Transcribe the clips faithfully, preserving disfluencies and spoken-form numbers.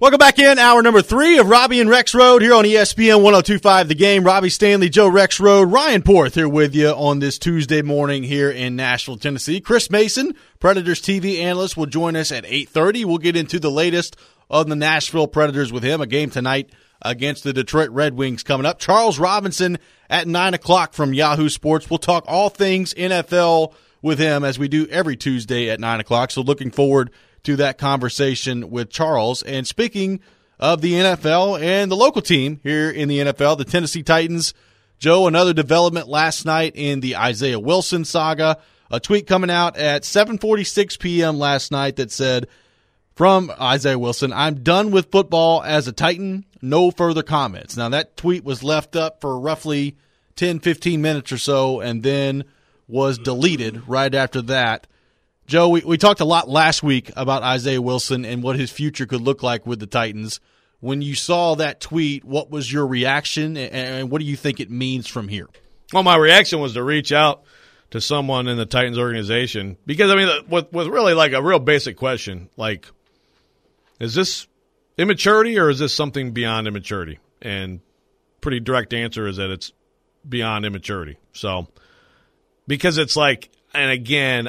Welcome back in, hour number three of Robbie and Rex Road here on E S P N one oh two point five The Game. Robbie Stanley, Joe Rex Road, Ryan Porth here with you on this Tuesday morning here in Nashville, Tennessee. Chris Mason, Predators T V analyst, will join us at eight thirty. We'll get into the latest of the Nashville Predators with him. A game tonight against the Detroit Red Wings coming up. Charles Robinson at nine o'clock from Yahoo Sports. We'll talk all things N F L with him as we do every Tuesday at nine o'clock. So looking forward to that conversation with Charles. And speaking of the N F L and the local team here in the N F L, the Tennessee Titans, Joe, another development last night in the Isaiah Wilson saga. A tweet coming out at seven forty-six p.m. last night that said, from Isaiah Wilson, "I'm done with football as a Titan. No further comments." Now, that tweet was left up for roughly ten, fifteen minutes or so and then was deleted right after that. Joe, we, we talked a lot last week about Isaiah Wilson and what his future could look like with the Titans. When you saw that tweet, what was your reaction, and, and what do you think it means from here? Well, my reaction was to reach out to someone in the Titans organization because, I mean, with, with really like a real basic question, like, is this immaturity or is this something beyond immaturity? And pretty direct answer is that it's beyond immaturity. So, because it's like, and again,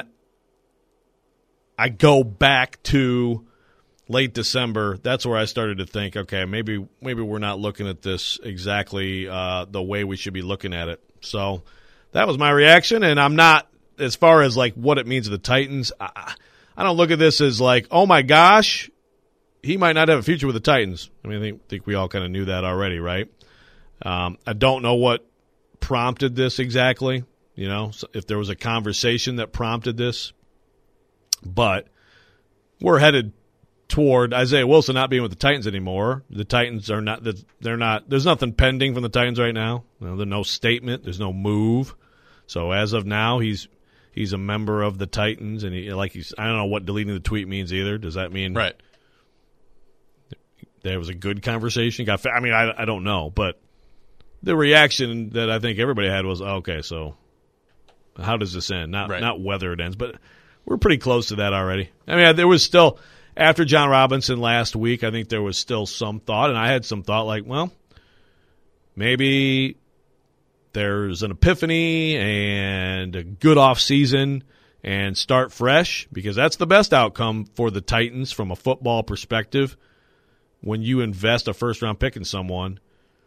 I go back to late December. That's where I started to think, okay, maybe maybe we're not looking at this exactly uh, the way we should be looking at it. So that was my reaction, and I'm not, as far as like what it means to the Titans, I, I don't look at this as like, oh my gosh, he might not have a future with the Titans. I mean, I think, think we all kind of knew that already, right? Um, I don't know what prompted this exactly, you know, if there was a conversation that prompted this. But we're headed toward Isaiah Wilson not being with the Titans anymore. The Titans are not – they're not – there's nothing pending from the Titans right now. You know, there's no statement. There's no move. So as of now, he's he's a member of the Titans. And he, like he's – I don't know what deleting the tweet means either. Does that mean – Right. There was a good conversation? Got, I mean, I, I don't know. But the reaction that I think everybody had was, oh, okay, so how does this end? Not, right. not whether it ends, but – we're pretty close to that already. I mean, there was still, after John Robinson last week, I think there was still some thought, and I had some thought like, well, maybe there's an epiphany and a good offseason and start fresh, because that's the best outcome for the Titans from a football perspective when you invest a first-round pick in someone.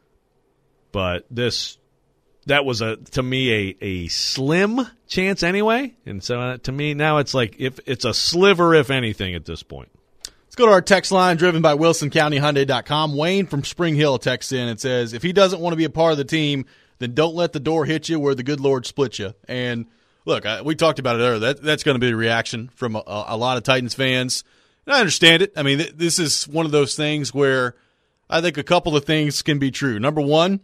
But this... That was, a to me, a, a slim chance anyway. And so uh, to me, now it's like if it's a sliver, if anything, at this point. Let's go to our text line driven by Wilson County Hyundai dot com. Wayne from Spring Hill texts in and says, if he doesn't want to be a part of the team, then don't let the door hit you where the good Lord split you. And look, I, we talked about it earlier. That, that's going to be the reaction from a, a lot of Titans fans. And I understand it. I mean, th- this is one of those things where I think a couple of things can be true. Number one,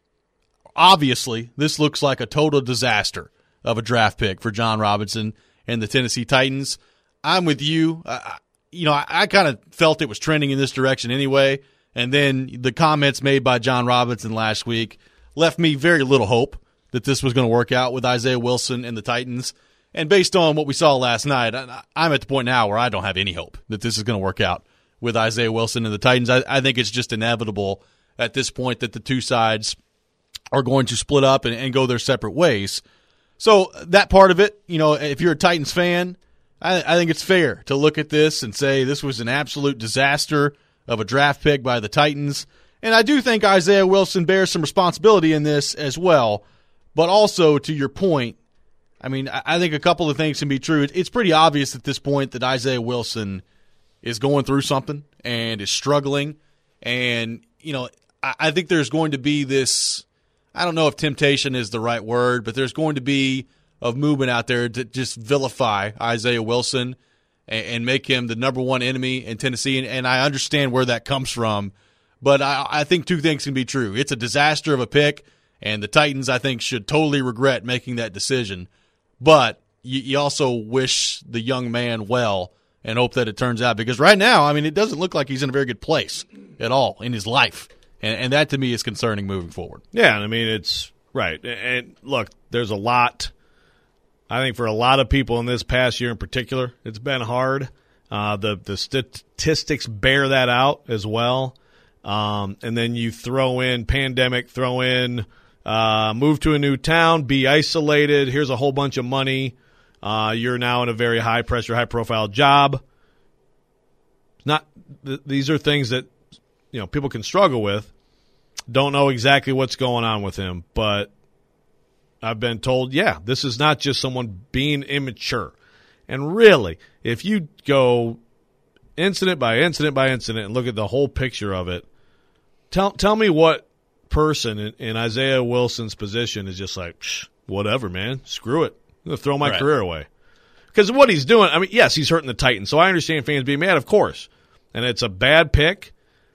obviously, this looks like a total disaster of a draft pick for John Robinson and the Tennessee Titans. I'm with you. I, you know, I, I kind of felt it was trending in this direction anyway, and then the comments made by John Robinson last week left me very little hope that this was going to work out with Isaiah Wilson and the Titans. And based on what we saw last night, I, I'm at the point now where I don't have any hope that this is going to work out with Isaiah Wilson and the Titans. I, I think it's just inevitable at this point that the two sides are going to split up and, and go their separate ways. So that part of it, you know, if you're a Titans fan, I, I think it's fair to look at this and say this was an absolute disaster of a draft pick by the Titans. And I do think Isaiah Wilson bears some responsibility in this as well. But also, to your point, I mean, I, I think a couple of things can be true. It, it's pretty obvious at this point that Isaiah Wilson is going through something and is struggling. And, you know, I, I think there's going to be this – I don't know if temptation is the right word, but there's going to be a movement out there to just vilify Isaiah Wilson and, and make him the number one enemy in Tennessee. And, and I understand where that comes from, but I, I think two things can be true. It's a disaster of a pick, and the Titans, I think, should totally regret making that decision. But you, you also wish the young man well and hope that it turns out. Because right now, I mean, it doesn't look like he's in a very good place at all in his life. And, and that, to me, is concerning moving forward. Yeah, I mean, it's right. And, look, there's a lot. I think for a lot of people in this past year in particular, it's been hard. Uh, the the statistics bear that out as well. Um, and then you throw in pandemic, throw in uh, move to a new town, be isolated. Here's a whole bunch of money. Uh, you're now in a very high pressure, high profile job. Not th- these are things that you know people can struggle with. Don't know exactly what's going on with him, but I've been told, yeah, this is not just someone being immature. And really, if you go incident by incident by incident and look at the whole picture of it, tell tell me what person in, in Isaiah Wilson's position is just like, whatever, man, screw it. I'm going to throw my right. career away. Because what he's doing, I mean, yes, he's hurting the Titans, so I understand fans being mad, of course. And it's a bad pick,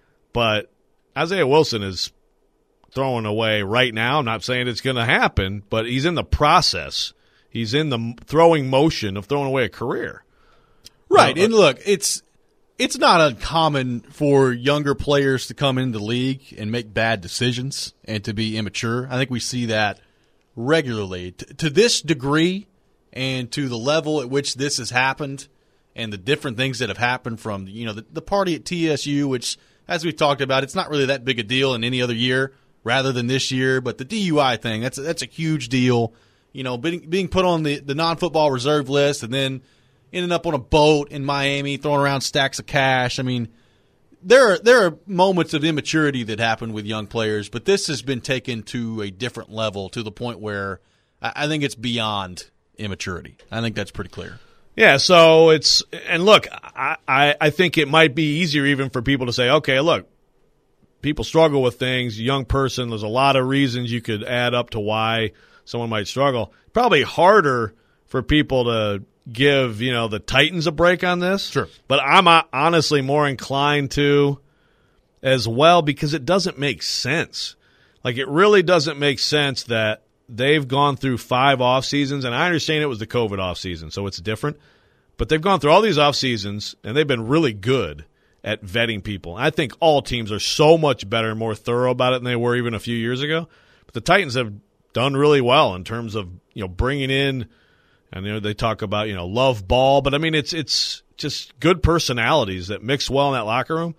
but Isaiah Wilson is throwing away right now. I'm not saying it's going to happen, but he's in the process. He's in the throwing motion of throwing away a career. Right. Uh, and look, it's it's not uncommon for younger players to come into the league and make bad decisions and to be immature. I think we see that regularly. T- to this degree and to the level at which this has happened and the different things that have happened from, you know, the, the party at T S U, which, as we've talked about, it's not really that big a deal in any other year rather than this year. But the D U I thing, that's a, that's a huge deal. You know, being, being put on the, the non-football reserve list and then ending up on a boat in Miami throwing around stacks of cash. I mean, there are, there are moments of immaturity that happen with young players, but this has been taken to a different level to the point where I, I think it's beyond immaturity. I think that's pretty clear. Yeah, so it's – and look, I, I, I think it might be easier even for people to say, okay, look, people struggle with things, young person, there's a lot of reasons you could add up to why – someone might struggle. Probably harder for people to give, you know, the Titans a break on this. Sure. But I'm uh, honestly more inclined to as well because it doesn't make sense. Like, it really doesn't make sense that they've gone through five off seasons, and I understand it was the COVID off season, so it's different. But they've gone through all these off seasons, and they've been really good at vetting people. I think all teams are so much better and more thorough about it than they were even a few years ago. But the Titans have done really well in terms of, you know, bringing in, and you know, they talk about, you know, love ball, but I mean, it's it's just good personalities that mix well in that locker room.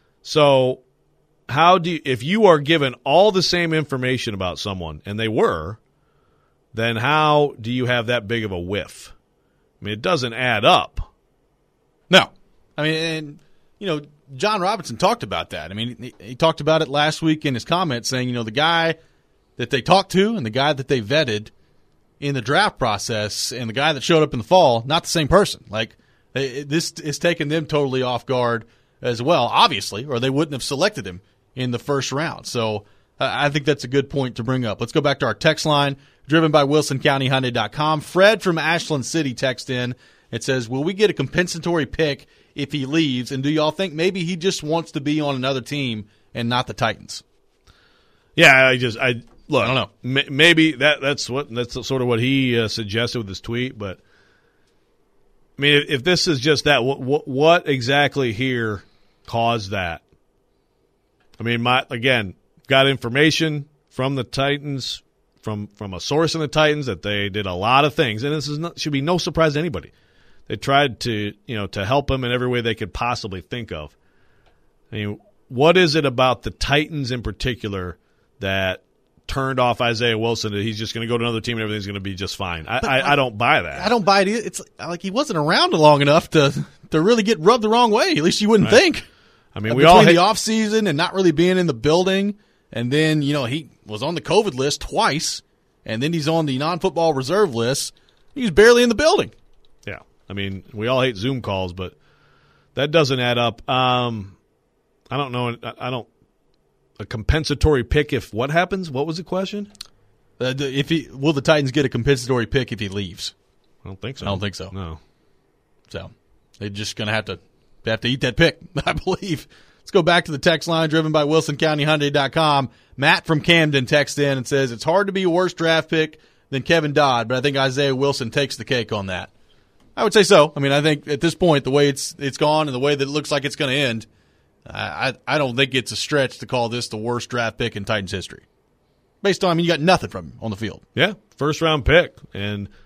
So how do you, if you are given all the same information about someone, and they were, then how do you have that big of a whiff? I mean, it doesn't add up. No. I mean, and, you know, John Robinson talked about that. I mean, he, he talked about it last week in his comments saying, you know, the guy that they talked to and the guy that they vetted in the draft process and the guy that showed up in the fall, not the same person. Like, they, this is taking them totally off guard as well, obviously, or they wouldn't have selected him in the first round. So uh, I think that's a good point to bring up. Let's go back to our text line, driven by Wilson County Hyundai dot com. Fred from Ashland City text in. It says, will we get a compensatory pick if he leaves? And do y'all think maybe he just wants to be on another team and not the Titans? Yeah, I just I look. I don't know. M- maybe that that's what that's sort of what he uh, suggested with his tweet. But I mean, if, if this is just that, what, what what exactly here caused that? I mean, my again got information from the Titans, from from a source in the Titans that they did a lot of things, and this is not, should be no surprise to anybody. They tried to you know to help him in every way they could possibly think of. I mean, what is it about the Titans in particular that turned off Isaiah Wilson that he's just going to go to another team and everything's going to be just fine? I, I, I don't buy that. I don't buy it either. It's like he wasn't around long enough to to really get rubbed the wrong way. At least you wouldn't Right. think. I mean, we Between all the hate, off season and not really being in the building, and then you know he was on the COVID list twice, and then he's on the non-football reserve list. He's barely in the building. yeah. I mean, we all hate Zoom calls, but that doesn't add up. Um, I don't know. I don't. A compensatory pick if what happens? What was the question? Uh, if he will the Titans get a compensatory pick if he leaves? I don't think so. I don't think so. No. So they're just going to have to they have to eat that pick, I believe. Let's go back to the text line driven by Wilson County Hyundai dot com. Matt from Camden texts in and says, it's hard to be a worse draft pick than Kevin Dodd, but I think Isaiah Wilson takes the cake on that. I would say so. I mean, I think at this point, the way it's it's gone and the way that it looks like it's going to end, I, I don't think it's a stretch to call this the worst draft pick in Titans history. Based on, I mean, you got nothing from him on the field. Yeah, first round pick. And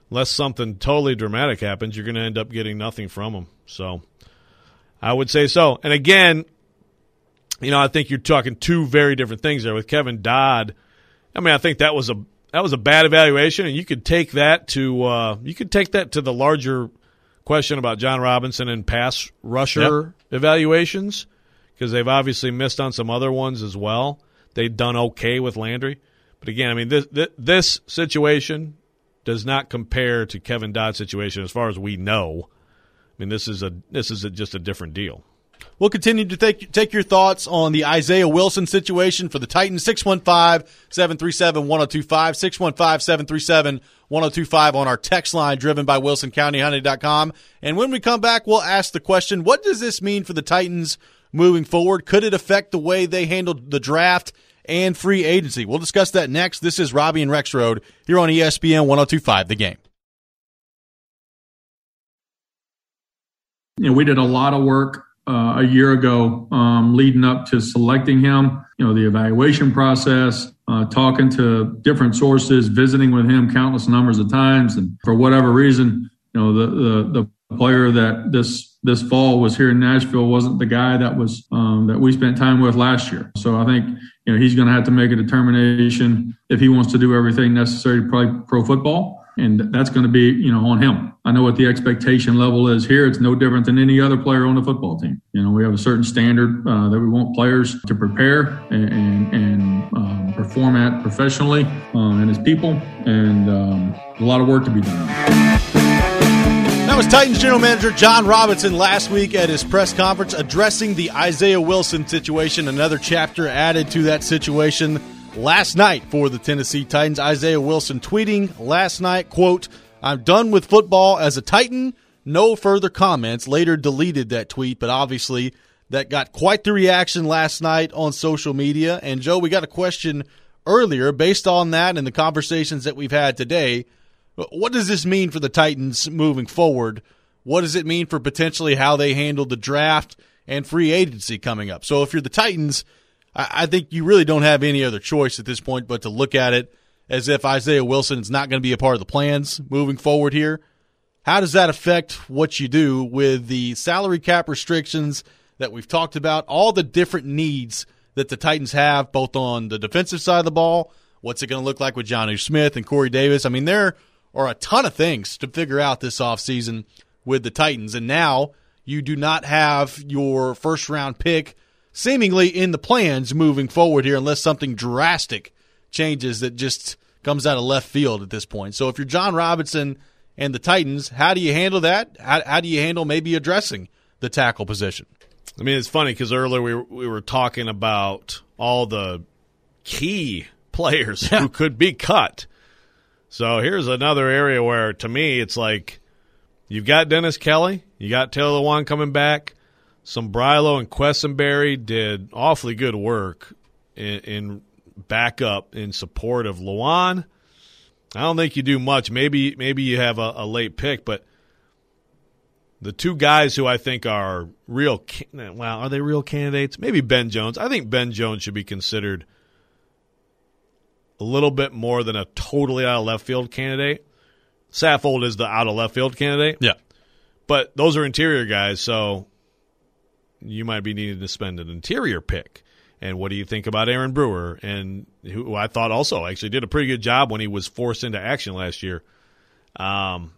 unless something totally dramatic happens, you're going to end up getting nothing from him. So I would say so. And again, you know, I think you're talking two very different things there with Kevin Dodd. I mean, I think that was a that was a bad evaluation, and you could take that to uh, you could take that to the larger question about John Robinson and pass rusher yep. evaluations, because they've obviously missed on some other ones as well. They've done okay with Landry, but again, I mean, this this, this situation does not compare to Kevin Dodd's situation as far as we know. I mean, this is a this is a, just a different deal. We'll continue to take take your thoughts on the Isaiah Wilson situation for the Titans. six one five, seven three seven, one oh two five, six one five, seven three seven, one oh two five on our text line driven by Wilson County Hyundai dot com. And when we come back, we'll ask the question, what does this mean for the Titans moving forward? Could it affect the way they handled the draft and free agency? We'll discuss that next. This is Robbie and Rexroad here on E S P N one oh two five, The Game. You know, we did a lot of work Uh, a year ago, um, leading up to selecting him, you know, the evaluation process, uh, talking to different sources, visiting with him countless numbers of times. And for whatever reason, you know, the, the, the player that this, this fall was here in Nashville wasn't the guy that was, um, that we spent time with last year. So I think, you know, he's going to have to make a determination if he wants to do everything necessary to play pro football. And that's going to be, you know, on him. I know what the expectation level is here. It's no different than any other player on the football team. You know, we have a certain standard uh, that we want players to prepare and, and, and um, perform at professionally uh, and as people. And um, a lot of work to be done. That was Titans General Manager John Robinson last week at his press conference addressing the Isaiah Wilson situation. Another chapter added to that situation last night for the Tennessee Titans. Isaiah Wilson tweeting last night, quote, "I'm done with football as a Titan. No further comments." Later deleted that tweet, but obviously that got quite the reaction last night on social media. And, Joe, we got a question earlier based on that and the conversations that we've had today. What does this mean for the Titans moving forward? What does it mean for potentially how they handle the draft and free agency coming up? So if you're the Titans, I think you really don't have any other choice at this point but to look at it as if Isaiah Wilson is not going to be a part of the plans moving forward here. How does that affect what you do with the salary cap restrictions that we've talked about, all the different needs that the Titans have both on the defensive side of the ball? What's it going to look like with Jonnu Smith and Corey Davis? I mean, there are a ton of things to figure out this offseason with the Titans, and now you do not have your first-round pick seemingly in the plans moving forward here unless something drastic changes that just comes out of left field at this point. So if you're John Robinson and the Titans, how do you handle that? How, how do you handle maybe addressing the tackle position? I mean, it's funny because earlier we were, we were talking about all the key players yeah. who could be cut. So here's another area where, to me, it's like you've got Dennis Kelly, you got Taylor Lewan coming back. Sombrilo and Quessenberry did awfully good work in, in backup in support of Lewan. I don't think you do much. Maybe maybe you have a, a late pick, but the two guys who I think are real – well, are they real candidates? Maybe Ben Jones. I think Ben Jones should be considered a little bit more than a totally out-of-left field candidate. Saffold is the out-of-left field candidate. Yeah. But those are interior guys, so – you might be needing to spend an interior pick. And what do you think about Aaron Brewer, and who I thought also actually did a pretty good job when he was forced into action last year? Um,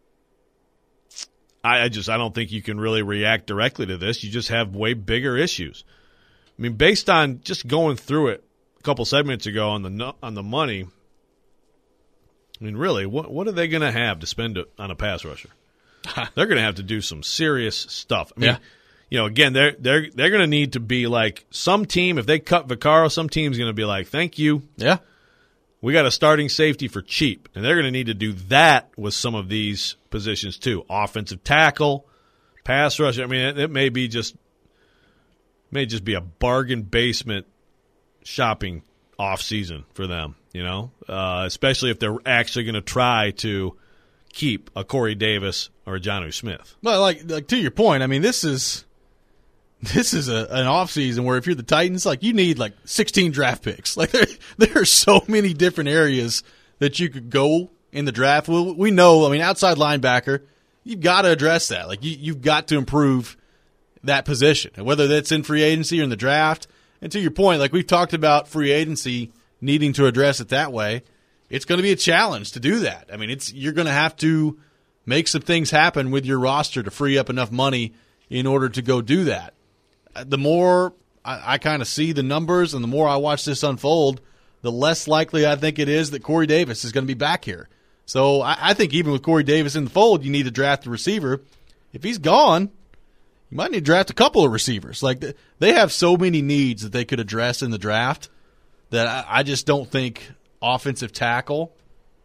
I, I just I don't think you can really react directly to this. You just have way bigger issues. I mean, based on just going through it a couple segments ago on the on the money. I mean, really, what what are they going to have to spend on a pass rusher? They're going to have to do some serious stuff. I mean, yeah. You know, again, they're they're they're going to need to be like some team. If they cut Vaccaro, some team's going to be like, "Thank you, yeah, we got a starting safety for cheap," and they're going to need to do that with some of these positions too. Offensive tackle, pass rush. I mean, it, it may be just may just be a bargain basement shopping off season for them. You know, uh, especially if they're actually going to try to keep a Corey Davis or a Jonnu Smith. Well, like like to your point, I mean, this is. This is a, an offseason where if you're the Titans, like you need like sixteen draft picks. Like there, there are so many different areas that you could go in the draft. We, we know, I mean, outside linebacker, you've got to address that. Like, you, you've got to improve that position, whether that's in free agency or in the draft. And to your point, like we've talked about free agency needing to address it that way, it's going to be a challenge to do that. I mean, it's you're going to have to make some things happen with your roster to free up enough money in order to go do that. The more I, I kind of see the numbers and the more I watch this unfold, the less likely I think it is that Corey Davis is going to be back here. So I, I think even with Corey Davis in the fold, you need to draft a receiver. If he's gone, you might need to draft a couple of receivers. Like they have so many needs that they could address in the draft that I, I just don't think offensive tackle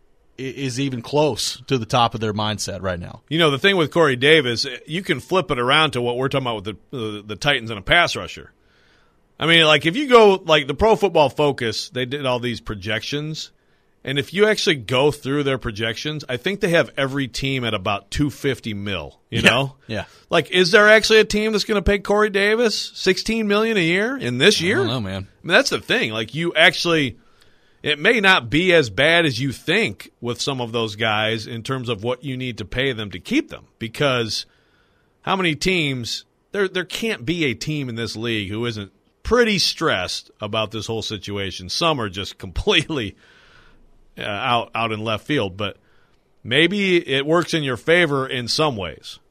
is even close to the top of their mindset right now. You know, the thing with Corey Davis, you can flip it around to what we're talking about with the the, the Titans and a pass rusher. I mean, like if you go, like the Pro Football Focus, they did all these projections, and if you actually go through their projections, I think they have every team at about two hundred fifty mil, you yeah. know? Yeah. Like, is there actually a team that's going to pay Corey Davis sixteen million dollars a year in this year? I don't know, man. I mean, that's the thing. Like, you actually – it may not be as bad as you think with some of those guys in terms of what you need to pay them to keep them, because how many teams there there can't be a team in this league who isn't pretty stressed about this whole situation. Some are just completely uh, out out in left field, but maybe it works in your favor in some ways.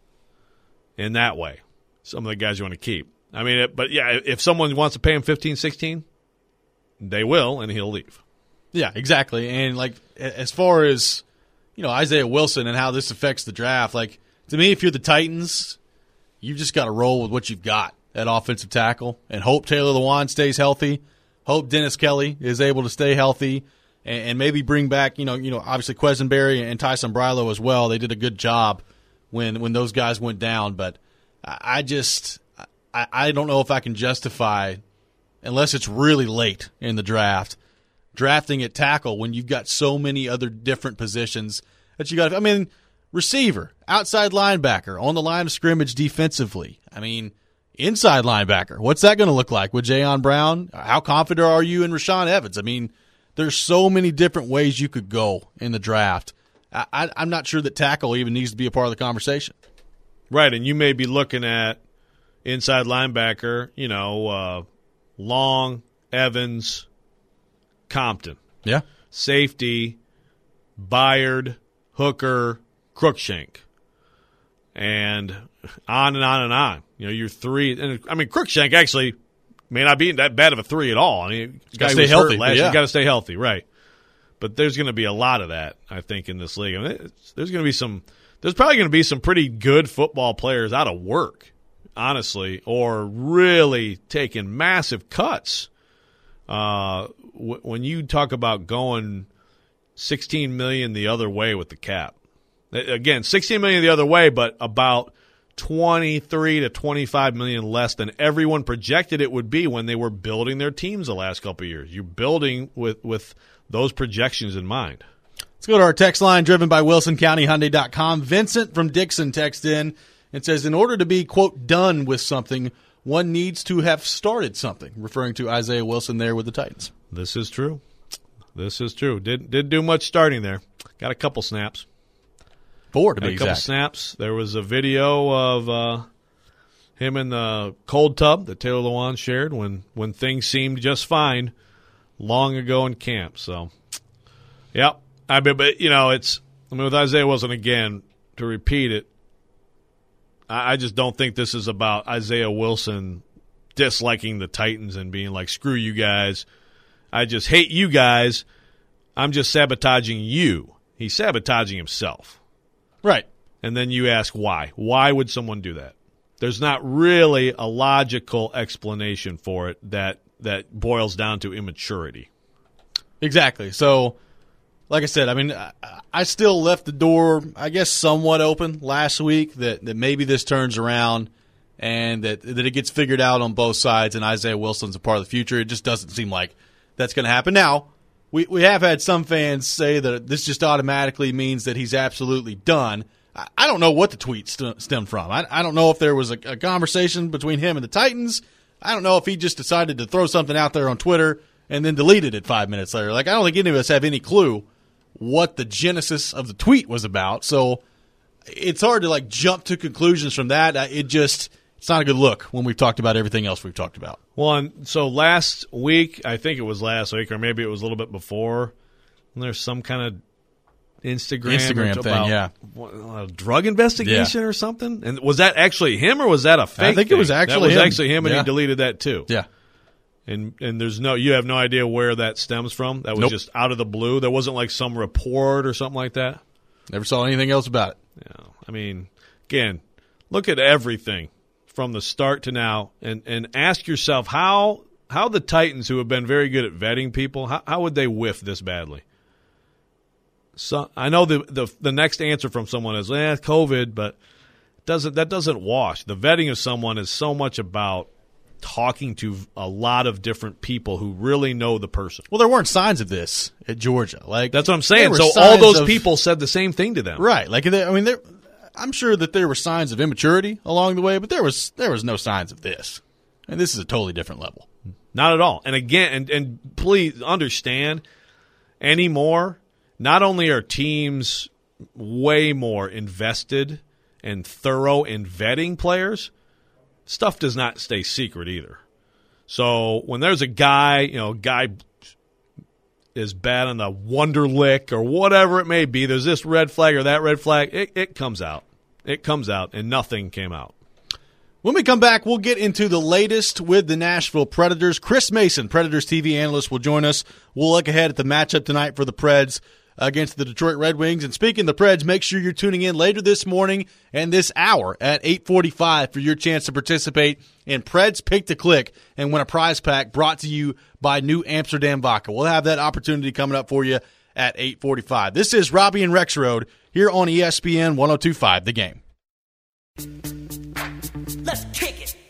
In that way, some of the guys you want to keep. I mean, it, but yeah, if someone wants to pay him fifteen, sixteen, they will, and he'll leave. Yeah, exactly. And, like, as far as, you know, Isaiah Wilson and how this affects the draft, like, to me, if you're the Titans, you've just got to roll with what you've got at offensive tackle and hope Taylor Lewan stays healthy, hope Dennis Kelly is able to stay healthy, and, and maybe bring back, you know, you know, obviously Quesenberry and Tyson Brilo as well. They did a good job when when those guys went down. But I just I, I don't know if I can justify, unless it's really late in the draft, drafting at tackle when you've got so many other different positions that you got. I mean, receiver, outside linebacker, on the line of scrimmage defensively. I mean, inside linebacker. What's that going to look like with Jayon Brown? How confident are you in Rashaan Evans? I mean, there's so many different ways you could go in the draft. I, I, I'm not sure that tackle even needs to be a part of the conversation. Right, and you may be looking at inside linebacker, you know, uh, Long, Evans, Compton. Yeah. Safety, Byard, Hooker, Cruikshank. And on and on and on. You know, you're three. And I mean, Cruikshank actually may not be that bad of a three at all. I mean, got to stay healthy. Last yeah. You got to stay healthy, right? But there's going to be a lot of that, I think, in this league. I mean, it's, there's going to be some. There's probably going to be some pretty good football players out of work, honestly, or really taking massive cuts. Uh, w- when you talk about going sixteen million dollars the other way with the cap, again, sixteen million dollars the other way, but about twenty-three to twenty-five million dollars less than everyone projected it would be when they were building their teams the last couple of years. You're building with, with those projections in mind. Let's go to our text line driven by Wilson County Hyundai dot com. Vincent from Dixon texts in and says, in order to be, quote, done with something, one needs to have started something, referring to Isaiah Wilson there with the Titans. This is true. This is true. Didn't didn't do much starting there. Got a couple snaps. Four to Got be a couple exact. snaps. There was a video of uh, him in the cold tub that Taylor Lewan shared when, when things seemed just fine long ago in camp. So, yeah. I mean, but, you know, it's – I mean, with Isaiah Wilson, again, to repeat it, I, I just don't think this is about Isaiah Wilson disliking the Titans and being like, screw you guys. I just hate you guys. I'm just sabotaging you. He's sabotaging himself. Right. And then you ask why. Why would someone do that? There's not really a logical explanation for it that, that boils down to immaturity. Exactly. So – like I said, I mean, I still left the door, I guess, somewhat open last week that, that maybe this turns around and that, that it gets figured out on both sides and Isaiah Wilson's a part of the future. It just doesn't seem like that's going to happen. Now, we, we have had some fans say that this just automatically means that he's absolutely done. I, I don't know what the tweet st- stemmed from. I, I don't know if there was a, a conversation between him and the Titans. I don't know if he just decided to throw something out there on Twitter and then deleted it five minutes later. Like, I don't think any of us have any clue what the genesis of the tweet was about. So it's hard to like jump to conclusions from that. It just it's not a good look when we've talked about everything else we've talked about. Well, and so last week, I think it was last week, or maybe it was a little bit before, there's some kind of Instagram, Instagram about, thing, yeah. What, a drug investigation yeah. or something? And was that actually him or was that a fake I think thing? it was actually That was him. actually him, and yeah. he deleted that too. Yeah. And and there's no, you have no idea where that stems from? That was nope. just out of the blue? There wasn't like some report or something like that? Never saw anything else about it. Yeah. I mean, again, look at everything from the start to now and, and ask yourself how how the Titans, who have been very good at vetting people, how, how would they whiff this badly? So I know the, the the next answer from someone is, eh, COVID, but doesn't that doesn't wash. The vetting of someone is so much about talking to a lot of different people who really know the person. Well, there weren't signs of this at Georgia. Like that's what I'm saying. So all those of, people said the same thing to them, right? Like they, I mean, there. I'm sure that there were signs of immaturity along the way, but there was there was no signs of this, and this is a totally different level. Not at all. And again, and, and please understand, anymore, not only are teams way more invested and thorough in vetting players, stuff does not stay secret either. So when there's a guy, you know, guy is bad on the Wonderlic or whatever it may be, there's this red flag or that red flag, it, it comes out. It comes out, and nothing came out. When we come back, we'll get into the latest with the Nashville Predators. Chris Mason, Predators T V analyst, will join us. We'll look ahead at the matchup tonight for the Preds against the Detroit Red Wings. And speaking of the Preds, make sure you're tuning in later this morning and this hour at eight forty-five for your chance to participate in Preds Pick to Click and win a prize pack brought to you by New Amsterdam Vodka. We'll have that opportunity coming up for you at eight forty-five. This is Robbie and Rexroad here on E S P N one oh two point five The Game. Let's kick it.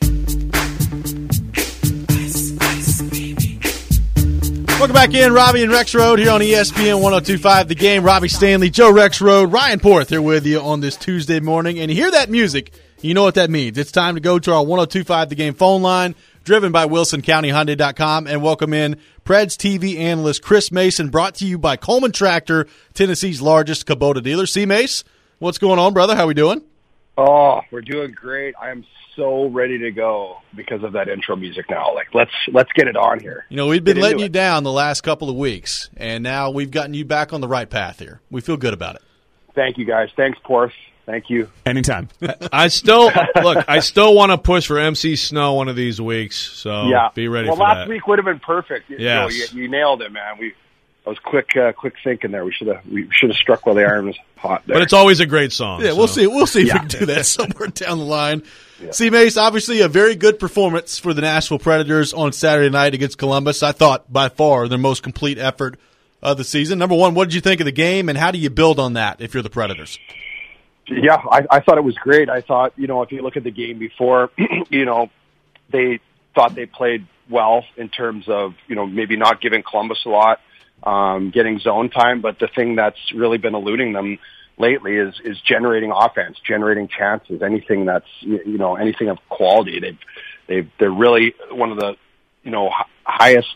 Welcome back in, Robbie and Rexroad here on E S P N one oh two point five The Game. Robbie Stanley, Joe Rexroad, Ryan Porth here with you on this Tuesday morning. And you hear that music, you know what that means. It's time to go to our one oh two point five The Game phone line, driven by Wilson County Hyundai dot com, and welcome in Preds T V analyst Chris Mason, brought to you by Coleman Tractor, Tennessee's largest Kubota dealer. C. Mace, what's going on, brother? How we doing? Oh, we're doing great. I am so ready to go because of that intro music now. Like, let's let's get it on here. You know, we've been Get letting into you it. down the last couple of weeks, and now we've gotten you back on the right path here. We feel good about it. Thank you, guys. Thanks, Porth. Thank you. Anytime. I still look. I still want to push for M C Snow one of these weeks. So Yeah. be ready well, for last that. week would have been perfect. You, know, Yes. you, you nailed it, man. We I was quick, uh, quick thinking there. We should have we should have struck while the iron was hot. There. But it's always a great song. Yeah, so. we'll see. We'll see if Yeah. we can do that somewhere down the line. C. Mace, obviously a very good performance for the Nashville Predators on Saturday night against Columbus. I thought by far their most complete effort of the season. Number one, what did you think of the game, and how do you build on that if you're the Predators? Yeah, I, I thought it was great. I thought, you know, if you look at the game before, you know, they thought they played well in terms of, you know, maybe not giving Columbus a lot, um, getting zone time. But the thing that's really been eluding them lately is is generating offense, generating chances, anything that's, you know, anything of quality. They've they've they're really one of the, you know, h- highest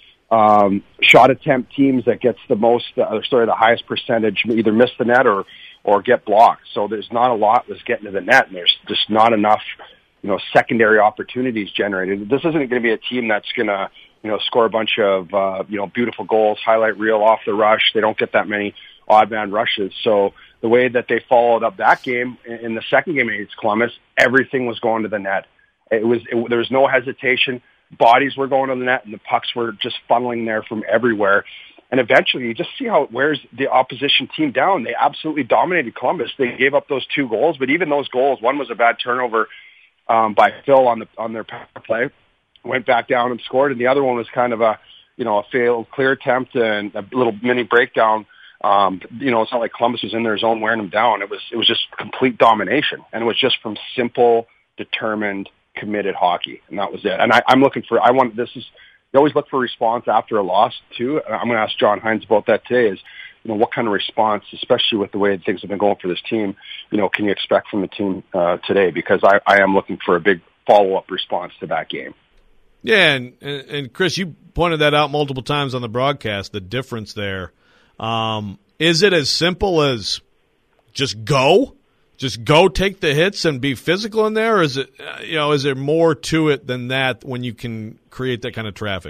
um, shot attempt teams that gets the most, uh, sorry, the highest percentage either miss the net or or get blocked. So there's not a lot that's getting to the net, and there's just not enough, you know, secondary opportunities generated. This isn't going to be a team that's going to, you know, score a bunch of, uh, you know, beautiful goals, highlight reel off the rush. They don't get that many odd man rushes. So the way that they followed up that game in the second game against Columbus, everything was going to the net. It was, it, there was no hesitation. Bodies were going to the net, and the pucks were just funneling there from everywhere. And eventually, you just see how it wears the opposition team down. They absolutely dominated Columbus. They gave up those two goals, but even those goals, one was a bad turnover um, by Phil on the on their power play, went back down and scored, and the other one was kind of a, you know, a failed clear attempt and a little mini breakdown. Um, you know, it's not like Columbus was in their zone wearing them down. It was it was just complete domination, and it was just from simple, determined, committed hockey, and that was it. And I, I'm looking for. I want this is. You always look for response after a loss, too. And I'm going to ask John Hines about that today is, you know, what kind of response, especially with the way things have been going for this team, you know, can you expect from the team uh, today? Because I, I am looking for a big follow-up response to that game. Yeah, and, and, and Chris, you pointed that out multiple times on the broadcast, the difference there. Um, is it as simple as just go? Just go take the hits and be physical in there, or is it, you know, is there more to it than that when you can create that kind of traffic?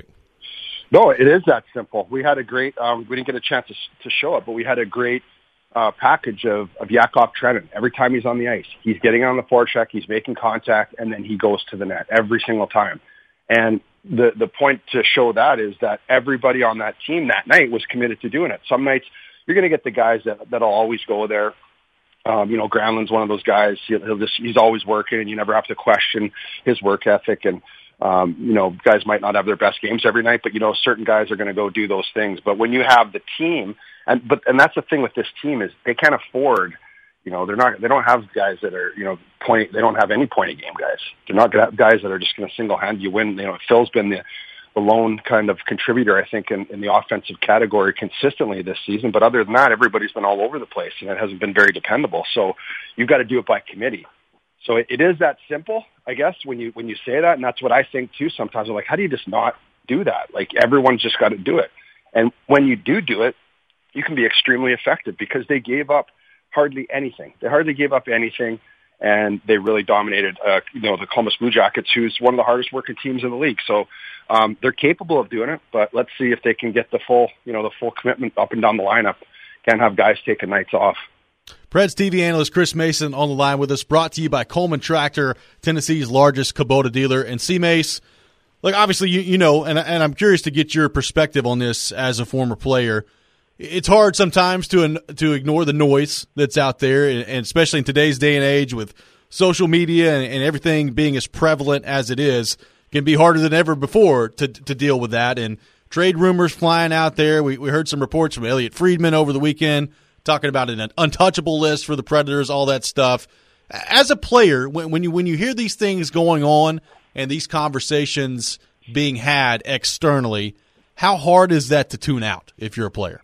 No, it is that simple. We had a great, um, we didn't get a chance to, to show it, but we had a great uh, package of, of Yakov Trenin. Every time he's on the ice, he's getting on the forecheck, he's making contact, and then he goes to the net every single time. And the, the point to show that is that everybody on that team that night was committed to doing it. Some nights you're going to get the guys that, that'll always go there. Um, you know, Granlund's one of those guys. He'll, he'll just, he's always working, and you never have to question his work ethic. And, um, you know, guys might not have their best games every night, but, you know, certain guys are going to go do those things. But when you have the team, and, but, and that's the thing with this team is they can't afford, you know, they're not, they don't have guys that are, you know, point, they don't have any point of game guys. They're not going to have guys that are just going to single hand you win. You know, Phil's been the, the lone kind of contributor, I think, in, in the offensive category consistently this season. But other than that, everybody's been all over the place, and it hasn't been very dependable. So you've got to do it by committee. So it, it is that simple, I guess, when you when you say that, and that's what I think too. Sometimes I'm like, how do you just not do that? Like, everyone's just got to do it. And when you do do it, you can be extremely effective because they gave up hardly anything. They hardly gave up anything. And they really dominated, uh, you know, the Columbus Blue Jackets, who's one of the hardest working teams in the league. So um, they're capable of doing it, but let's see if they can get the full, you know, the full commitment up and down the lineup. Can't have guys taking nights off. Preds T V analyst Chris Mason on the line with us, brought to you by Coleman Tractor, Tennessee's largest Kubota dealer. And C-Mace, like, obviously, you, you know, and, and I'm curious to get your perspective on this as a former player. It's hard sometimes to to ignore the noise that's out there, and, and especially in today's day and age with social media and, and everything being as prevalent as it is, it can be harder than ever before to to deal with that. And trade rumors flying out there. We we heard some reports from Elliot Friedman over the weekend talking about an untouchable list for the Predators, all that stuff. As a player, when, when you when you hear these things going on and these conversations being had externally, how hard is that to tune out if you're a player?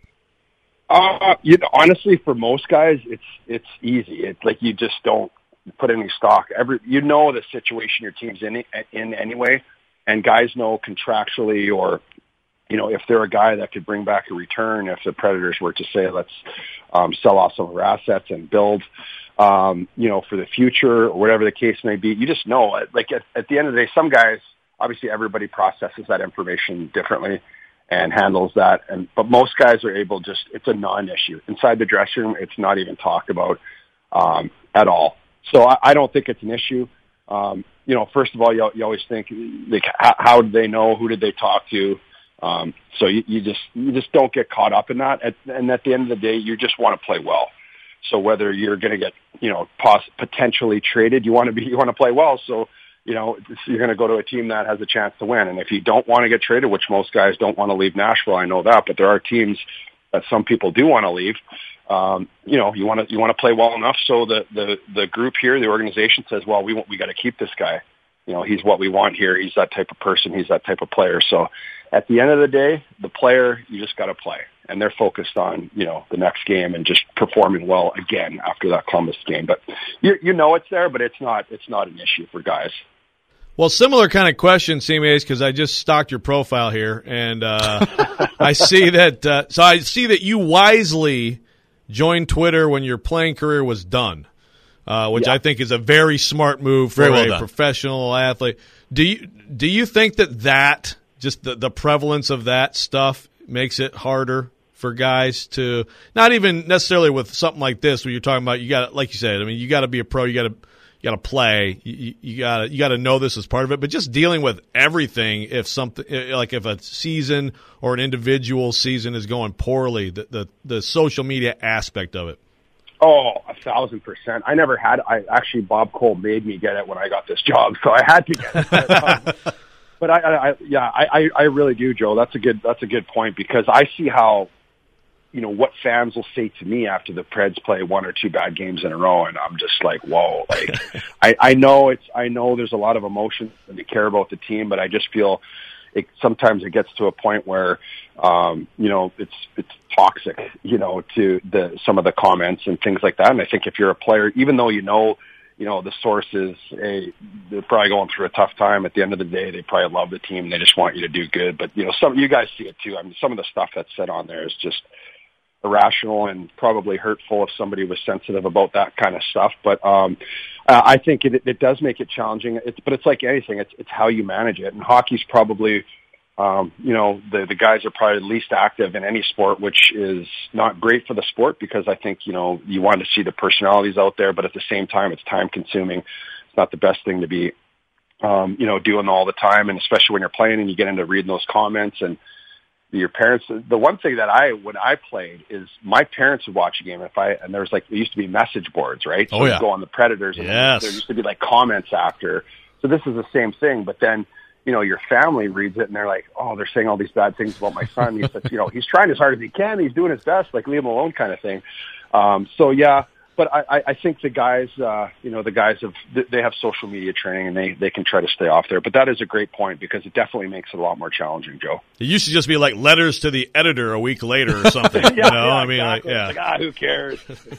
Uh, you know, honestly, for most guys, it's it's easy. It's like you just don't put any stock. Every you know the situation your team's in in anyway, and guys know contractually, or you know, if they're a guy that could bring back a return, if the Predators were to say, let's um, sell off some of our assets and build, um, you know, for the future or whatever the case may be, you just know. Like at, at the end of the day, some guys, obviously, everybody processes that information differently and handles that. And but most guys are able just, it's a non-issue. Inside the dressing room, it's not even talked about um, at all. So I, I don't think it's an issue. Um, you know, first of all, you, you always think, like, how, how did they know? Who did they talk to? Um, so you, you just you just don't get caught up in that. At, and at the end of the day, you just want to play well. So whether you're going to get, you know, poss- potentially traded, you want to be you want to play well. So you know, you're going to go to a team that has a chance to win. And if you don't want to get traded, which most guys don't want to leave Nashville, I know that, but there are teams that some people do want to leave. Um, you know, you want to, you want to play well enough so the, the, the group here, the organization says, well, we want, we got to keep this guy. You know, he's what we want here. He's that type of person. He's that type of player. So at the end of the day, the player, you just got to play. And they're focused on, you know, the next game and just performing well again after that Columbus game. But you, you know, it's there, but it's not, it's not an issue for guys. Well, similar kind of question, C-Mace, because I just stalked your profile here, and uh, I see that. Uh, so I see that you wisely joined Twitter when your playing career was done, uh, which yeah. I think is a very smart move for very well a done. professional athlete. Do you do you think that that just the, the prevalence of that stuff makes it harder for guys to, not even necessarily with something like this where you're talking about, you got, like you said, I mean, you got to be a pro, you got to. You got to play. You, you got you got to know this as part of it. But just dealing with everything, if something like if a season or an individual season is going poorly, the the, the social media aspect of it. Oh, a thousand percent. I never had. I actually Bob Cole made me get it when I got this job, so I had to get it. But, um, but I, I, yeah, I, I really do, Joe. That's a good. That's a good point because I see how. You know, what fans will say to me after the Preds play one or two bad games in a row, and I'm just like, whoa. Like, I, I know it's, I know there's a lot of emotion and they care about the team, but I just feel it, sometimes it gets to a point where, um, you know, it's, it's toxic, you know, to the, some of the comments and things like that. And I think if you're a player, even though you know, you know, the sources, hey, they're probably going through a tough time. At the end of the day, they probably love the team. They just want you to do good. But, you know, some, you guys see it too. I mean, some of the stuff that's said on there is just, irrational and probably hurtful if somebody was sensitive about that kind of stuff. But um, uh, I think it, it does make it challenging. It's, but it's like anything; it's it's how you manage it. And hockey's probably, um, you know, the the guys are probably the least active in any sport, which is not great for the sport because I think you know you want to see the personalities out there, but at the same time, it's time consuming. It's not the best thing to be, um, you know, doing all the time, and especially when you're playing and you get into reading those comments and your parents. The one thing that I, when I played, is my parents would watch a game. If I and there was like there used to be message boards, right? So oh yeah. You'd go on the Predators, and yes. there used to be like comments after. So this is the same thing, but then you know your family reads it and they're like, oh, they're saying all these bad things about my son. He says, you know, he's trying as hard as he can. He's doing his best. Like leave him alone, kind of thing. Um, so yeah. But I, I think the guys, uh, you know, the guys have they have social media training and they, they can try to stay off there. But that is a great point because it dedefinitely makes it a lot more challenging, Joe. It used to just be like letters to the editor a week later or something. yeah, you know, yeah, I mean, exactly. like, yeah, like, ah, who cares?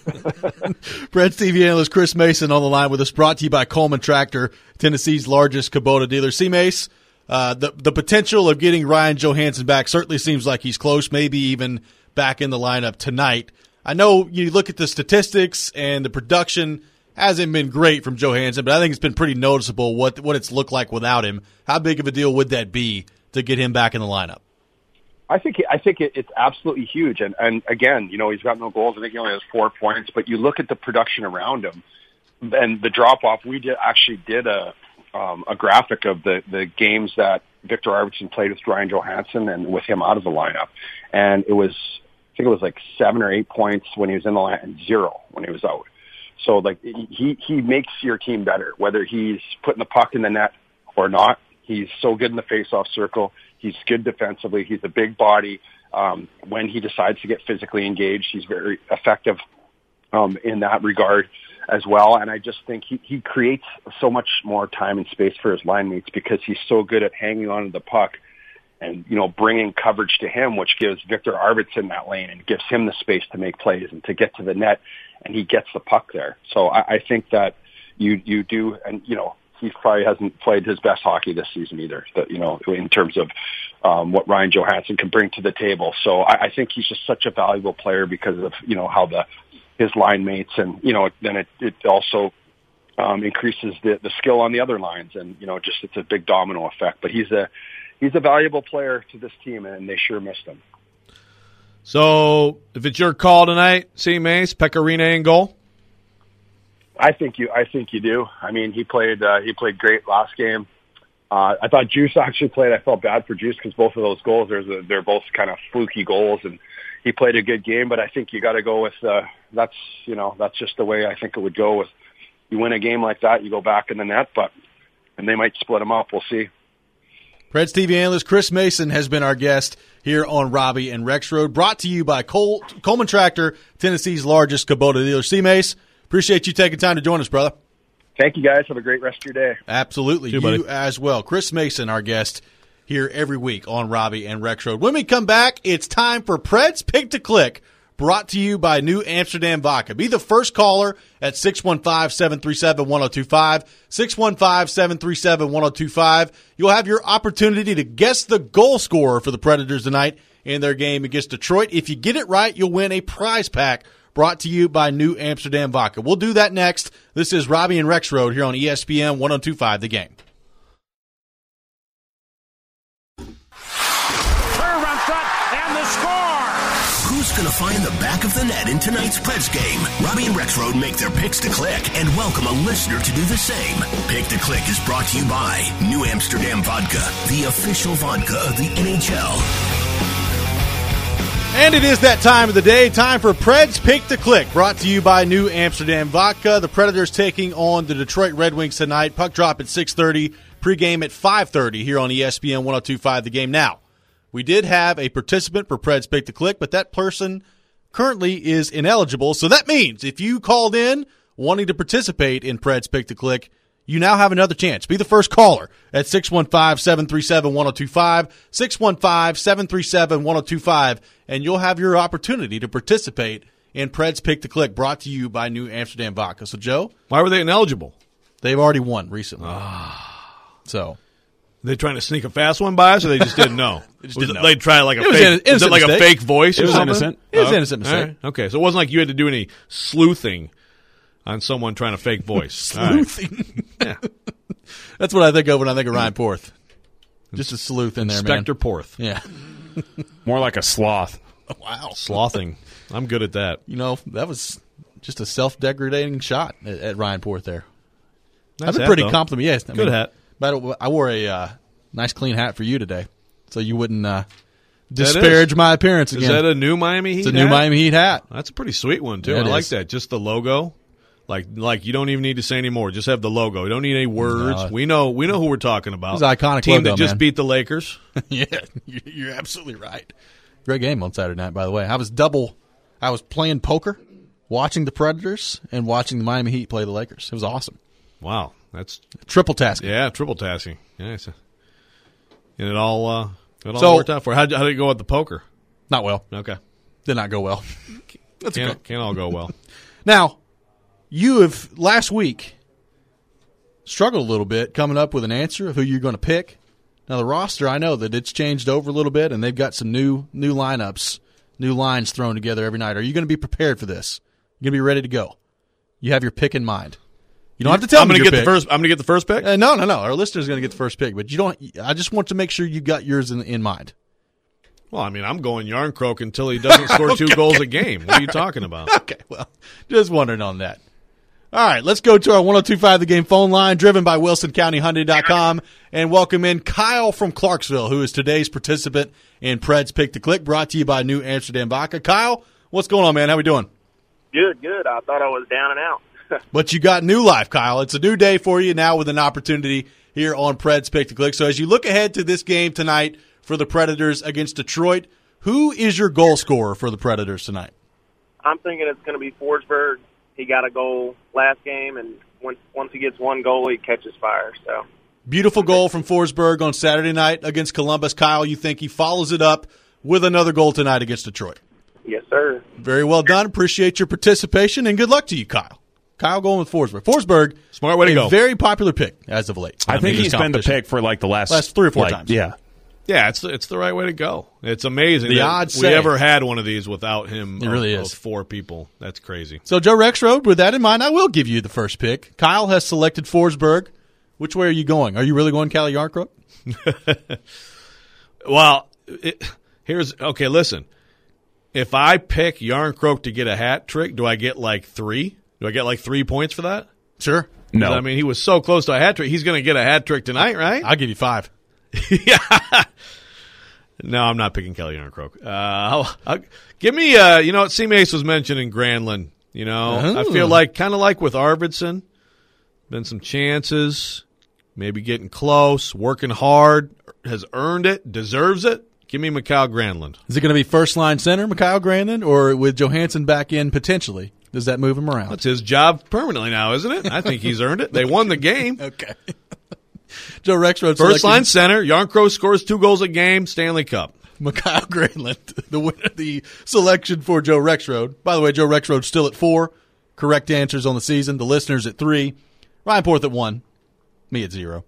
Preds T V analyst Chris Mason on the line with us, brought to you by Coleman Tractor, Tennessee's largest Kubota dealer. C. Mace, uh, the the potential of getting Ryan Johansson back certainly seems like he's close, maybe even back in the lineup tonight. I know you look at the statistics and the production hasn't been great from Johansson, but I think it's been pretty noticeable what what it's looked like without him. How big of a deal would that be to get him back in the lineup? I think I think it, it's absolutely huge. And, and again, you know, he's got no goals. I think he only has four points. But you look at the production around him and the drop off. We did actually did a um, a graphic of the the games that Victor Arvidsson played with Ryan Johansson and with him out of the lineup, and it was. I think it was like seven or eight points when he was in the line and zero when he was out. So like he, he makes your team better, whether he's putting the puck in the net or not. He's so good in the faceoff circle. He's good defensively. He's a big body. Um, when he decides to get physically engaged, he's very effective um, in that regard as well. And I just think he, he creates so much more time and space for his line mates because he's so good at hanging on to the puck and, you know, bringing coverage to him, which gives Victor Arvidsson that lane and gives him the space to make plays and to get to the net, and he gets the puck there. So I, I think that you you do, and, you know, he probably hasn't played his best hockey this season either, that, you know, in terms of um, what Ryan Johansson can bring to the table. So I, I think he's just such a valuable player because of, you know, how the his line mates, and, you know, then it, it also um, increases the, the skill on the other lines, and, you know, just it's a big domino effect. But he's a He's a valuable player to this team, and they sure missed him. So, if it's your call tonight, C. Mace, Pecorino in goal? I think you. I think you do. I mean, he played. Uh, he played great last game. Uh, I thought Juice actually played. I felt bad for Juice because both of those goals, there's a, they're both kind of fluky goals, and he played a good game. But I think you got to go with. Uh, that's you know that's just the way I think it would go. With you win a game like that, you go back in the net, but and they might split them up. We'll see. Preds T V analyst Chris Mason has been our guest here on Robbie and Rex Road, brought to you by Cole, Coleman Tractor, Tennessee's largest Kubota dealer. C. Mace, appreciate you taking time to join us, brother. Thank you, guys. Have a great rest of your day. Absolutely. You, you buddy. as well. Chris Mason, our guest here every week on Robbie and Rex Road. When we come back, it's time for Preds Pick to Click, brought to you by New Amsterdam Vodka. Be the first caller at six one five, seven three seven, one oh two five, six one five, seven three seven, one oh two five. You'll have your opportunity to guess the goal scorer for the Predators tonight in their game against Detroit. If you get it right, you'll win a prize pack brought to you by New Amsterdam Vodka. We'll do that next. This is Robbie and Rex Road here on E S P N one oh two five The Game. Who's going to find the back of the net in tonight's Preds game? Robbie and Rex Road make their picks to click and welcome a listener to do the same. Pick to Click is brought to you by New Amsterdam Vodka, the official vodka of the N H L. And it is that time of the day, time for Preds Pick to Click, brought to you by New Amsterdam Vodka. The Predators taking on the Detroit Red Wings tonight. Puck drop at six thirty, pregame at five thirty here on E S P N one oh two five The Game. Now, we did have a participant for Preds Pick to Click, but that person currently is ineligible. So that means if you called in wanting to participate in Preds Pick to Click, you now have another chance. Be the first caller at six one five, seven three seven, one oh two five, six one five, seven three seven, one oh two five, and you'll have your opportunity to participate in Preds Pick to Click, brought to you by New Amsterdam Vodka. So, Joe? Why were they ineligible? They've already won recently. So... They trying to sneak a fast one by us, or they just didn't know? They just Was didn't it- know. They try like a It was fake. an Was innocent it like mistake. a fake voice? It or was something? innocent. It was Oh, an innocent all mistake. right. Okay, so it wasn't like you had to do any sleuthing on someone trying to fake voice. All right. Sleuthing. Yeah. That's what I think of when I think of Ryan Porth. Just a sleuth in there, Inspector man. Porth. Yeah. More like a sloth. Wow. Slothing. I'm good at that. You know, that was just a self-degrading shot at, at Ryan Porth there. Nice That's a hat, pretty though. compliment. Yes, I Good mean, hat. By the way, I wore a uh, nice clean hat for you today, so you wouldn't uh, That is. disparage my appearance Is again. that a new Miami Heat it's a new hat? Miami Heat hat. That's a pretty sweet one, too. Yeah, I it like is. that. Just the logo. Like, like you don't even need to say any more. Just have the logo. You don't need any words. No. We know we know who we're talking about. It's an iconic team logo, that just man. beat the Lakers. Yeah, you're you're absolutely right. Great game on Saturday night, by the way. I was double. I was playing poker, watching the Predators, and watching the Miami Heat play the Lakers. It was awesome. Wow, that's Triple tasking. yeah, triple tasking. Yeah, it's a- and it all uh, it all So- worked out for you. How how did it go with the poker? Not well. Okay, Did not go well. That's can't okay. can't all go well. Now, you have last week struggled a little bit coming up with an answer of who you're going to pick. Now, the roster, I know that it's changed over a little bit, and they've got some new new lineups, new lines thrown together every night. Are you going to be prepared for this? You're going to be ready to go? You have your pick in mind. You don't have to tell I'm me gonna your get pick. the first. I'm gonna get the first pick. Uh, no, no, no. Our listener's going to get the first pick, but you don't. I just want to make sure you got yours in, in mind. Well, I mean, I'm going Yarncroke until he doesn't score two goals a game. What are you talking about? Okay, well, just wondering on that. All right, let's go to our one oh two point five The Game phone line, driven by Wilson County Hyundai dot com, and welcome in Kyle from Clarksville, who is today's participant in Pred's Pick to Click, brought to you by New Amsterdam Vodka. Kyle, what's going on, man? How we doing? Good, good. I thought I was down and out. But you got new life, Kyle. It's a new day for you now with an opportunity here on Pred's Pick to Click. So as you look ahead to this game tonight for the Predators against Detroit, who is your goal scorer for the Predators tonight? I'm thinking it's going to be Forsberg. He got a goal last game, and once once he gets one goal, he catches fire. So Beautiful goal from Forsberg on Saturday night against Columbus. Kyle, you think he follows it up with another goal tonight against Detroit? yes, sir. Very well done. Appreciate your participation, and good luck to you, Kyle. Kyle going with Forsberg. Forsberg, Smart way to a go. very popular pick as of late. I think this he's been the competition. pick for like the last Last three or four like, times. Yeah. Yeah, it's it's the right way to go. It's amazing The that odds we say- ever had one of these without him. It of- really of is. four people. That's crazy. So, Joe Rexroad, with that in mind, I will give you the first pick. Kyle has selected Forsberg. Which way are you going? Are you really going Cali Yarncroke? Well, it, here's okay. Listen, if I pick Yarncroke to get a hat trick, do I get like three? Do I get like three points for that? Sure. No. I mean, he was so close to a hat trick. He's going to get a hat trick tonight, right? I'll give you five. yeah. No, I'm not picking Kelly Yarncroke. Uh, I'll, I'll, give me, uh, you know, what C-Mace was mentioning Granlund. You know, Oh. I feel like kind of like with Arvidsson, been some chances, maybe getting close, working hard, has earned it, deserves it. Give me Mikhail Granlund. Is it going to be first line center, Mikhail Granlund, or with Johansson back in potentially? Does that move him around? That's his job permanently now, isn't it? I think he's earned it. They won the game. Okay. Joe Rexroad First selecting line center. Yarncroke scores two goals a game. Stanley Cup. Mikhail Granlund, the winner, the selection for Joe Rexroad. By the way, Joe Rexroad still at four. Correct answers on the season. The listeners at three. Ryan Porth at one. Me at zero.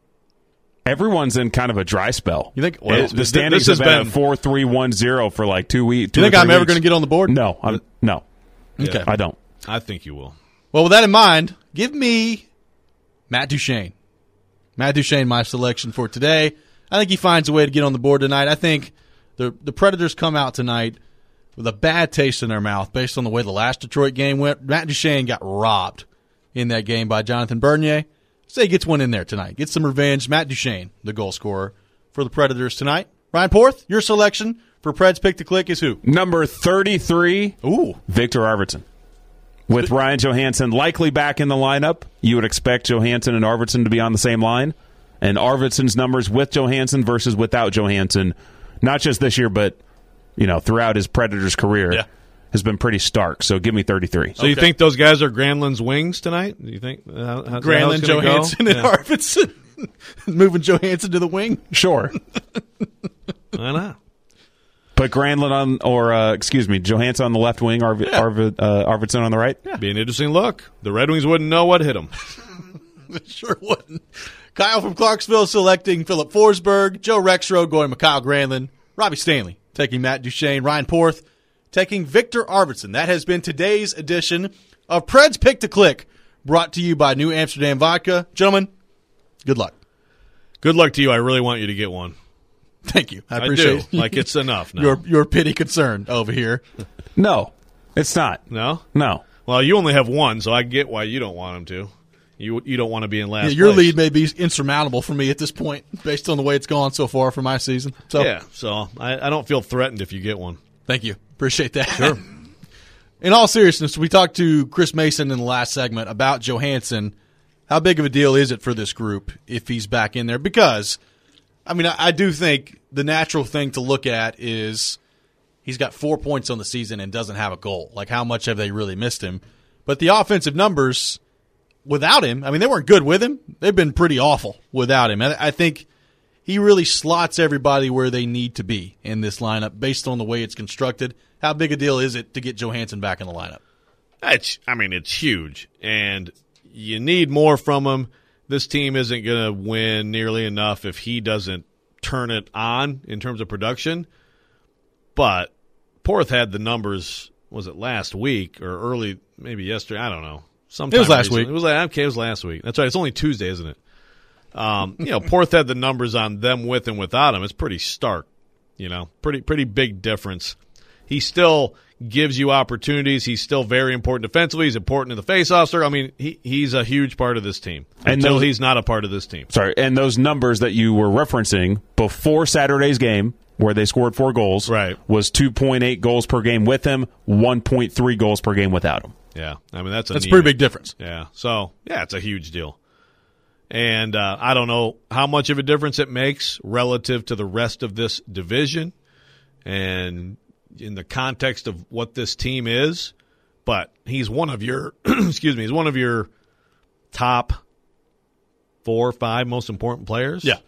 Everyone's in kind of a dry spell. You think- well, It- the this- standings this have has been, been- four three one zero for like two weeks. Do you think I'm ever going to get on the board? No, I'm, no, Okay. I don't. I think you will. Well, with that in mind, give me Matt Duchene. Matt Duchene, my selection for today. I think he finds a way to get on the board tonight. I think the the Predators come out tonight with a bad taste in their mouth based on the way the last Detroit game went. Matt Duchene got robbed in that game by Jonathan Bernier. Say he gets one in there tonight. Get some revenge. Matt Duchene, the goal scorer for the Predators tonight. Ryan Porth, your selection for Pred's Pick to Click is who? Number thirty-three, Ooh. Victor Arvidsson. With Ryan Johansson likely back in the lineup, you would expect Johansson and Arvidsson to be on the same line. And Arvidsson's numbers with Johansson versus without Johansson, not just this year, but you know throughout his Predators career, Yeah. has been pretty stark. So give me thirty-three. So you Okay. think those guys are Granlund's wings tonight? Do you think uh, how, how's Granlund, that gonna Johansson, go? and Yeah. Arvidsson. Moving Johansson to the wing. Sure. Why not? Put Granlund on, or uh, excuse me, Johansson on the left wing, Arv- Yeah. Arvid, uh, Arvidsson on the right. Be an interesting look. The Red Wings wouldn't know what hit them. Sure wouldn't. Kyle from Clarksville selecting Philip Forsberg. Joe Rexroad going Mikhail Granlund. Robbie Stanley taking Matt Duchene. Ryan Porth taking Victor Arvidsson. That has been today's edition of Preds Pick to Click, brought to you by New Amsterdam Vodka. Gentlemen, good luck. Good luck to you. I really want you to get one. Thank you. I I appreciate do. Like it's enough now. your your pity concern over here. No, it's not. No? No. Well, you only have one, so I get why you don't want him to. You you don't want to be in last Yeah, your place. lead may be insurmountable for me at this point, based on the way it's gone so far for my season. So Yeah, so I, I don't feel threatened if you get one. thank you. Appreciate that. Sure. In all seriousness, we talked to Chris Mason in the last segment about Johansson. How big of a deal is it for this group if he's back in there? Because, I mean, I, I do think the natural thing to look at is he's got four points on the season and doesn't have a goal. Like, how much have they really missed him? But the offensive numbers without him, I mean, they weren't good with him. They've been pretty awful without him. I, I think he really slots everybody where they need to be in this lineup based on the way it's constructed. How big a deal is it to get Johansson back in the lineup? It's, I mean, it's huge, and you need more from him. This team isn't going to win nearly enough if he doesn't turn it on in terms of production. But Porth had the numbers, was it last week or early, maybe yesterday? I don't know. Sometime It was last recently. week. It was like, okay, it was last week. That's right. It's only Tuesday, isn't it? Um, you know, Porth had the numbers on them with and without him. It's pretty stark, you know, pretty pretty big difference. He still gives you opportunities. He's still very important defensively. He's important in the faceoff circle. I mean, he, he's a huge part of this team And until those- he's not a part of this team. Sorry, and those numbers that you were referencing before Saturday's game, where they scored four goals, Right. was two point eight goals per game with him, one point three goals per game without him. Yeah, I mean, that's a That's a neat- pretty big difference. Yeah, so, yeah, it's a huge deal. And uh, I don't know how much of a difference it makes relative to the rest of this division and in the context of what this team is, but he's one of your, excuse me, he's one of your top four or five most important players. Yeah.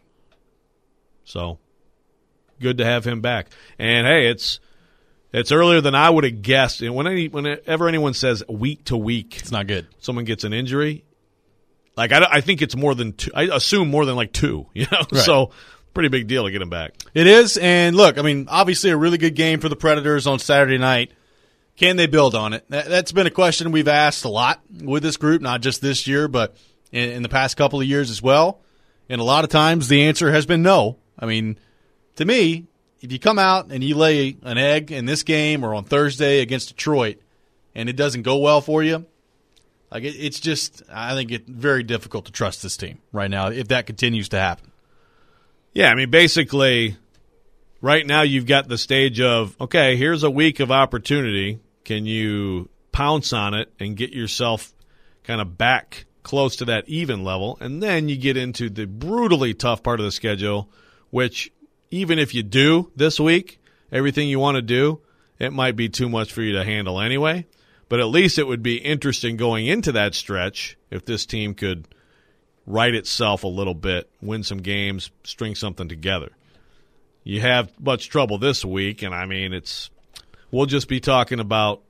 So, good to have him back. And, hey, it's it's earlier than I would have guessed. And when any, whenever anyone says week to week, It's not good. someone gets an injury, like I, I think it's more than two. I assume more than like two. You know, Right. so pretty big deal to get him back. It is, and look, I mean, obviously a really good game for the Predators on Saturday night. Can they build on it? That, that's been a question we've asked a lot with this group, not just this year, but in, in the past couple of years as well. And a lot of times the answer has been no. I mean, to me, if you come out and you lay an egg in this game or on Thursday against Detroit and it doesn't go well for you, like it, it's just, I think it's very difficult to trust this team right now if that continues to happen. Yeah, I mean, basically, right now you've got the stage of, okay, here's a week of opportunity. Can you pounce on it and get yourself kind of back close to that even level? And then you get into the brutally tough part of the schedule, which even if you do this week, everything you want to do, it might be too much for you to handle anyway. But at least it would be interesting going into that stretch if this team could right itself a little bit, win some games, string something together. You have much trouble this week, and I mean, it's we'll just be talking about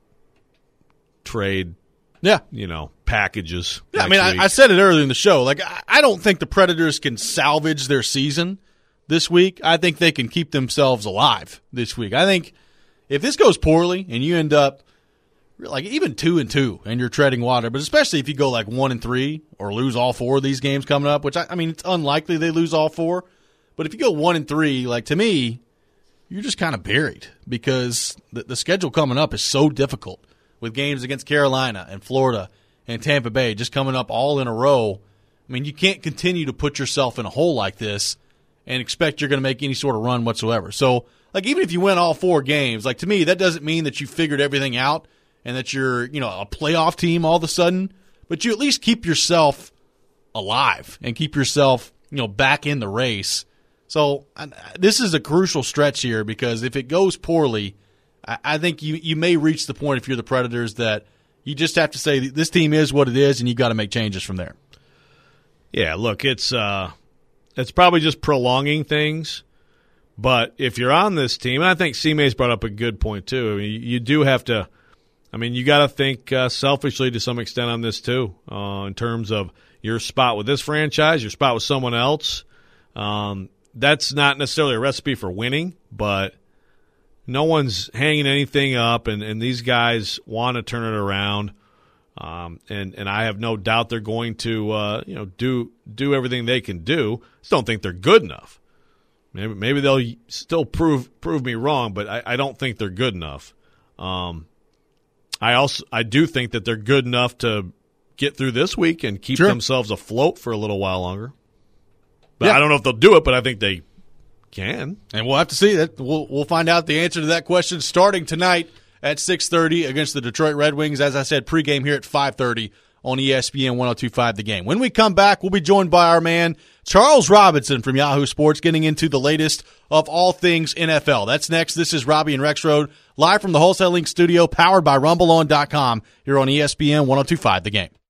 trade, Yeah. you know, packages. Yeah, I next mean, I, week. I said it earlier in the show. Like, I, I don't think the Predators can salvage their season this week. I think they can keep themselves alive this week. I think if this goes poorly and you end up like even two and two and you're treading water, but especially if you go like one and three or lose all four of these games coming up, which I, I mean, it's unlikely they lose all four. But if you go one and three, like to me, you're just kind of buried because the, the schedule coming up is so difficult with games against Carolina and Florida and Tampa Bay just coming up all in a row. I mean, you can't continue to put yourself in a hole like this and expect you're going to make any sort of run whatsoever. So, like, even if you win all four games, like, to me, that doesn't mean that you figured everything out and that you're, you know, a playoff team all of a sudden, but you at least keep yourself alive and keep yourself, you know, back in the race. So I, this is a crucial stretch here because if it goes poorly, I, I think you, you may reach the point if you're the Predators that you just have to say this team is what it is and you've got to make changes from there. Yeah, look, it's uh, it's probably just prolonging things. But if you're on this team, and I think C-May's brought up a good point too. I mean, you do have to I mean, you got to think uh, selfishly to some extent on this too, uh, in terms of your spot with this franchise, your spot with someone else. Um, that's not necessarily a recipe for winning, but no one's hanging anything up, and, and these guys want to turn it around. Um, and, and I have no doubt they're going to uh, you know do do everything they can do. Just don't think they're good enough. Maybe maybe they'll still prove prove me wrong, but I, I don't think they're good enough. Um, I also I do think that they're good enough to get through this week and keep sure. themselves afloat for a little while longer. But yeah. I don't know if they'll do it, but I think they can. And we'll have to see that. We'll we'll find out the answer to that question starting tonight at six thirty against the Detroit Red Wings. As I said, pregame here at five thirty on E S P N one oh two point five The Game. When we come back, we'll be joined by our man Charles Robinson from Yahoo Sports, getting into the latest of all things N F L. That's next. This is Robbie and Rexroad, live from the Wholesale Link studio, powered by rumble on dot com, here on E S P N one oh two point five The Game.